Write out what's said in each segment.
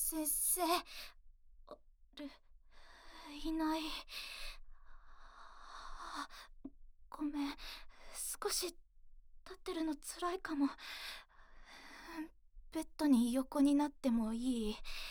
先生、いない。ごめん、少し立ってるのつらいかも。ベッドに横になってもいい？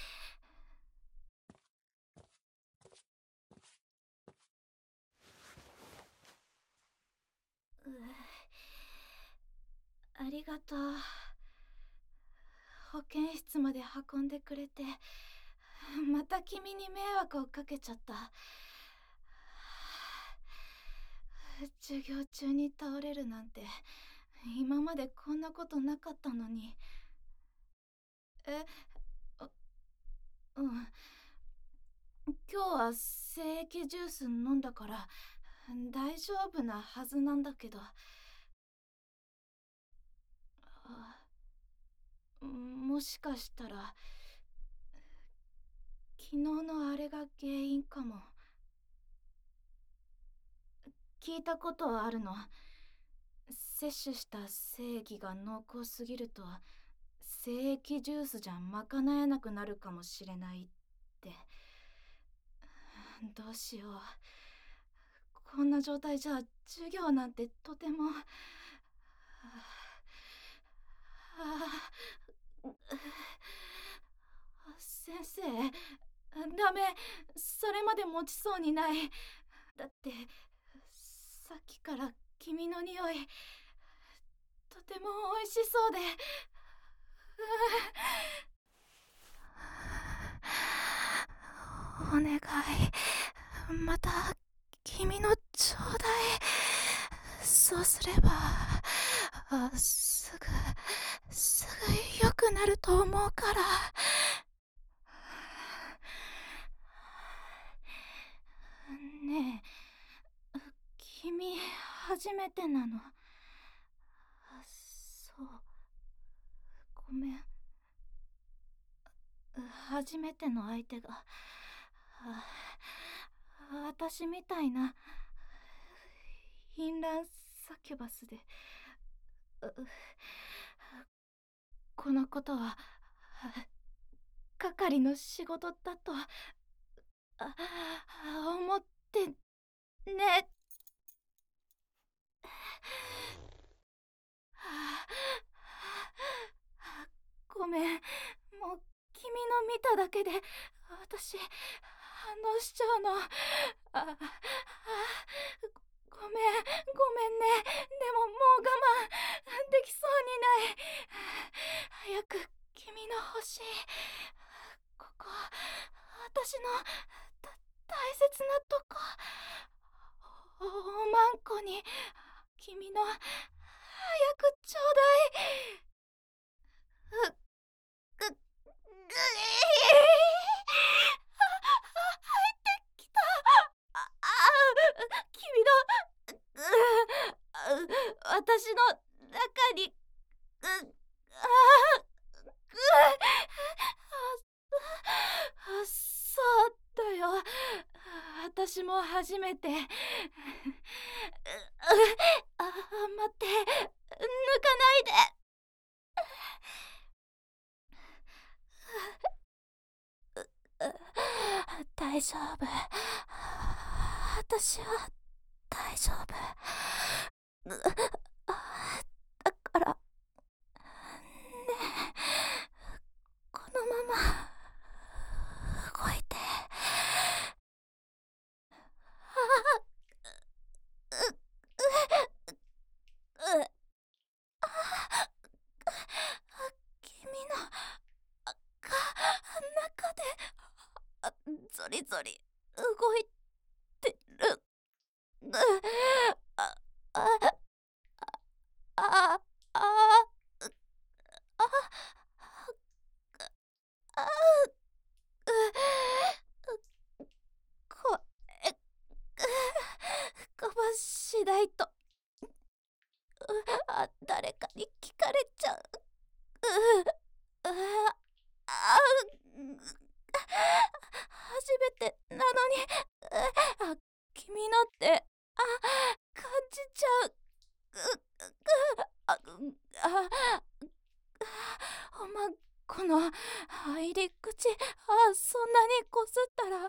ありがとう。保健室まで運んでくれて、また君に迷惑をかけちゃった。授業中に倒れるなんて今までこんなことなかったのに。え、あ、うん。今日は精液ジュース飲んだから大丈夫なはずなんだけど。もしかしたら昨日のあれが原因かも。聞いたことあるの。摂取した精液が濃厚すぎると精液ジュースじゃ賄えなくなるかもしれないって。どうしよう。こんな状態じゃ授業なんてとても。先生、ダメ。それまで持ちそうにない。だってさっきから君の匂いとても美味しそうで。お願い、また君のちょうだい。そうすればすぐ良くなると思うから。ねえ、君初めてなの？そう、ごめん。初めての相手が私みたいな淫乱サキュバスで。このことは係の仕事だと思ってね。ごめん、もう君の見ただけで私反応しちゃうの。ごめん、ごめんね。でももう我慢できそうにない。早く君の欲しい。ここ、私の大切なとこ。おまんこに君の早くちょうだい。ぐ、ぐ入ってきた。君の私の中にそうだよ。私も初めて。待って、抜かないで。大丈夫。私は大丈夫。だからねえ、このまま動いて。君の中でゾリゾリ動いてる。ああああここぼしないと誰かに聞かれちゃう。あ初めてなのに君のって感じちゃう。あおまんこの入り口、そんなにこすったら、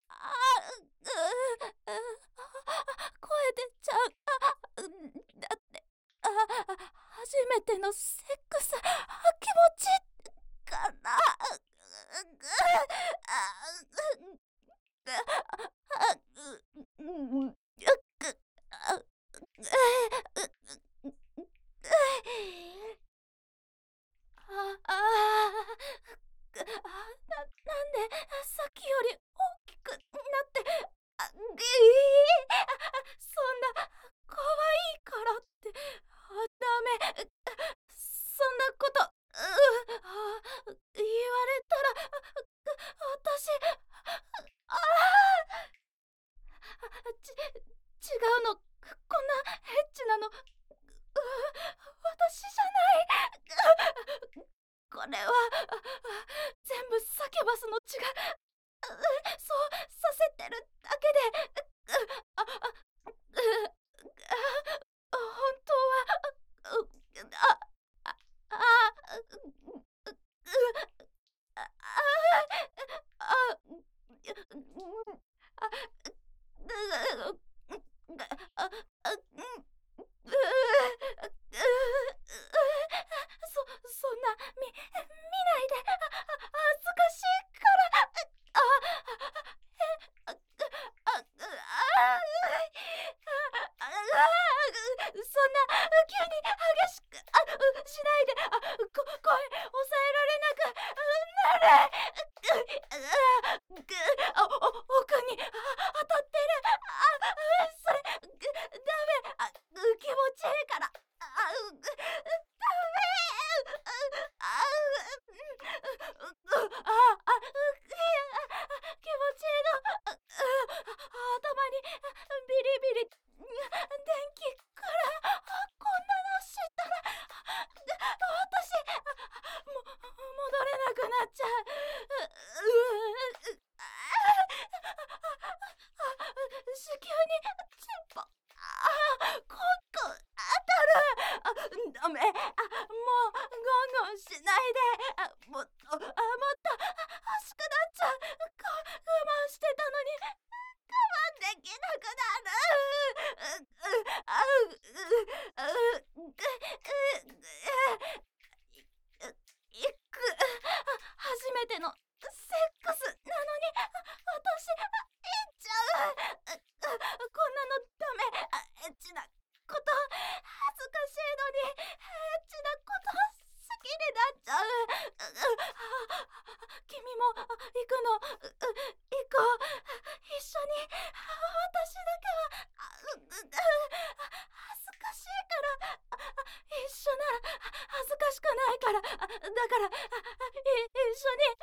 声出ちゃう。だって、初めてのセックス、気持ちかな。なんでさっきより大きくなって、そんな可愛いからってダメ、そんなこと言われたら私違うの、こんなエッチなの私じゃない。これは全部サキュバスの血がそうさせてるだけで、本当はそんな見ないで、恥ずかしいから。そんな急に激しくしないで、声抑えられなくなる。奥に当たってる。それダメ。気持ちいいから。ダメ。気持ちいいの。頭にビリビリ電気から。こんなの知ったら私戻れなくなっちゃう。子宮にチンポコンコン当たる。ダメ。もうゴンゴンしないで。もっと欲しくなっちゃう。我慢してたのに我慢できなくなる。初めてのセックスなのに私行っちゃう。こんなのダメ。エッチなこと恥ずかしいのにエッチなこと好きになっちゃう。君も行くの。行こう一緒に。私だけは恥ずかしいから。一緒なら恥ずかしくないから。だから一緒に。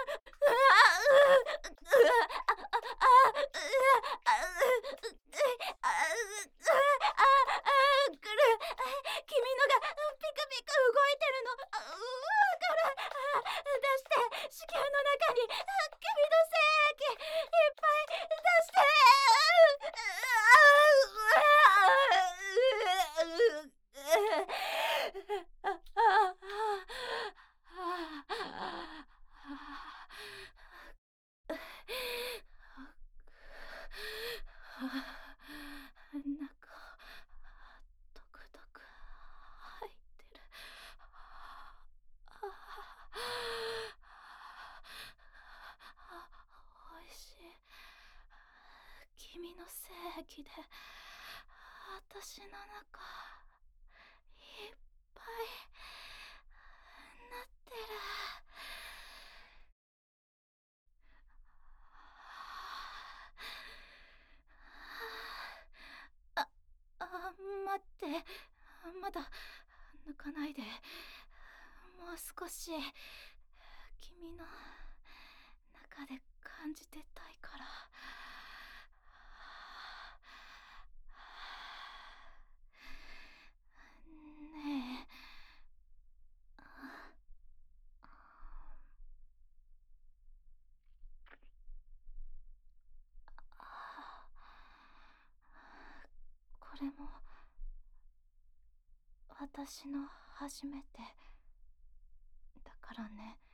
くる。君のがピクピク動いてるの。わかる。出して。子宮の中に君の精液いっぱい出して。中ドクドク入ってる。おいしい。君の精液で私の中いっぱいなってる。待って、まだ抜かないで。もう少し君の中で感じてたいから。ねえ、これも私の初めてだからね。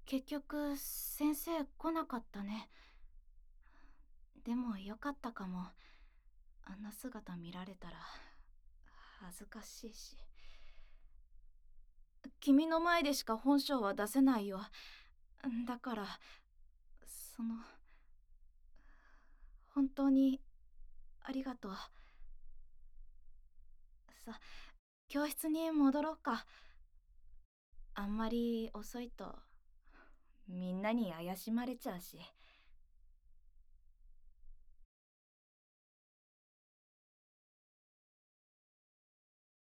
結局先生来なかったね。でもよかったかも。あんな姿見られたら恥ずかしいし。君の前でしか本性は出せないよ。だから本当にありがとう。さ、教室に戻ろうか。あんまり遅いとみんなに怪しまれちゃうし。